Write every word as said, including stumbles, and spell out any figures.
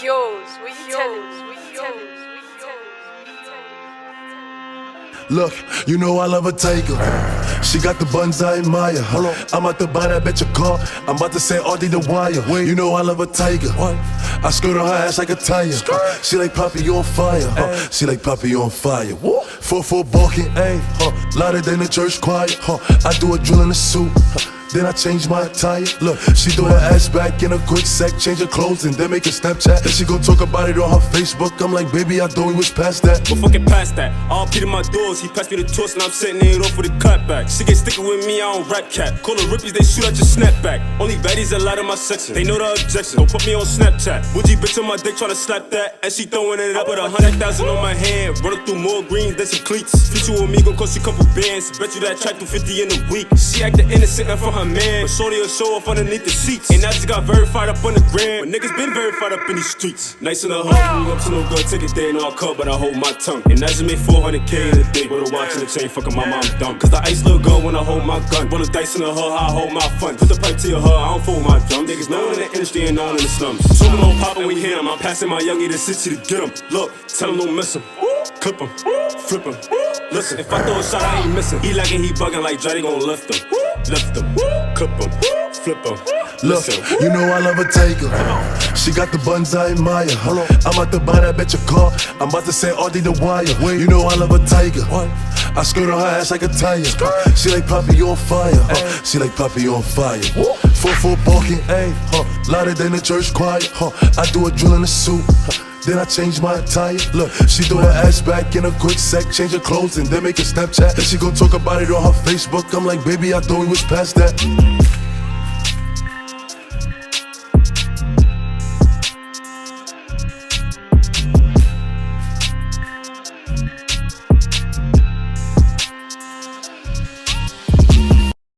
yours? What you telling? What you telling? Look, you know I love a tiger. She got the buns I admire. I'm about to buy that bitch a car. I'm about to say Audie the Wire. You know I love a tiger. I skirt on her ass like a tire. She like Poppy on fire. Huh. She like Poppy on fire. Four four balking, ayy. Huh. Louder than the church choir. Huh. I do a drill in the suit. Huh. Then I change my attire. Look, she throw her ass back in a quick sec, change her clothes and then make a Snapchat. Then she gon' talk about it on her Facebook. I'm like, baby, I thought we was past that. But fucking past that. All Peter my doors, he passed me the torch and I'm setting it off with a cutback. She get sticking with me, I don't rap cat. Call her rippies, they shoot at your snapback. Only baddies allowed in my section. They know the objection. Don't put me on Snapchat. Bougie bitch on my dick tryna slap that, and she throwing it up with a hundred thousand on my hand. Running through more greens than some cleats. Feature with me gon' cost you a couple bands. Bet you that track through fifty in a week. She acting innocent and for her man, but shorty show off underneath the seats. And now she got verified up on the gram. But niggas been verified up in these streets. Nice in the home, up to no good ticket, they ain't all cut, but I hold my tongue. And as I made four hundred K in a day, with a watch and a chain, fucking my mom dumb. Cause the ice look good when I hold my gun. Roll the dice in the hood, I hold my fun. Put the pipe to your hood, I don't fold my drum. Niggas known in the industry and known in the slums. So we don't pop when we hit 'em. I'm passing my youngie to city to get 'em. Look, tell 'em don't miss 'em. Clip 'em, flip 'em. Listen, if I throw a shot, I ain't missing. He like it, he bugging like Dre, they gon' lift 'em. Lift 'em, clip 'em, flip 'em. Look, you know I love a tiger. She got the buns I admire. I'm about to buy that bitch a car. I'm about to say Audie the Wire. You know I love a tiger. I skirt on her ass like a tire. She like Poppy on fire. Huh. She like Poppy on fire. Four four balking, ayy. Huh. Louder than the church choir. Huh. I do a drill in the suit. Huh. Then I change my attire. Look, she throw her ass back in a quick sec, change her clothes and then make a Snapchat. Then she gon' talk about it on her Facebook. I'm like, baby, I thought we was past that.